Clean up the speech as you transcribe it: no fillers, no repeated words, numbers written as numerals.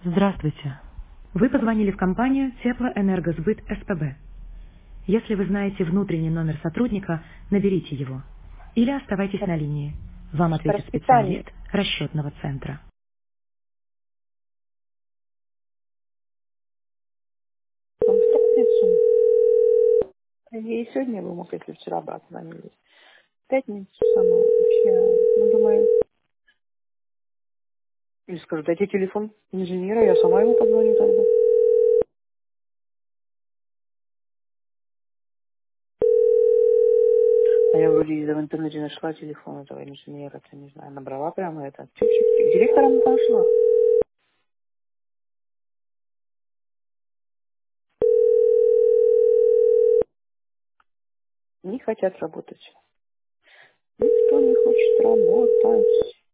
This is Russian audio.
Здравствуйте. Вы позвонили в компанию Теплоэнергосбыт СПБ. Если вы знаете внутренний номер сотрудника, наберите его. Или оставайтесь на линии. Вам По ответит расписанию. специалист расчетного центра. Он в пятницу. И сегодня бы мог, если вчера бы отзвонились. В пятницу сама вообще, ну, думаю, или скажу, дайте телефон инженера, я сама ему позвоню тогда. А я вроде в интернете нашла телефон этого инженера, это не знаю, набрала прямо это. Чуть-чуть. Директором пошла. Не хотят работать. Никто не хочет работать.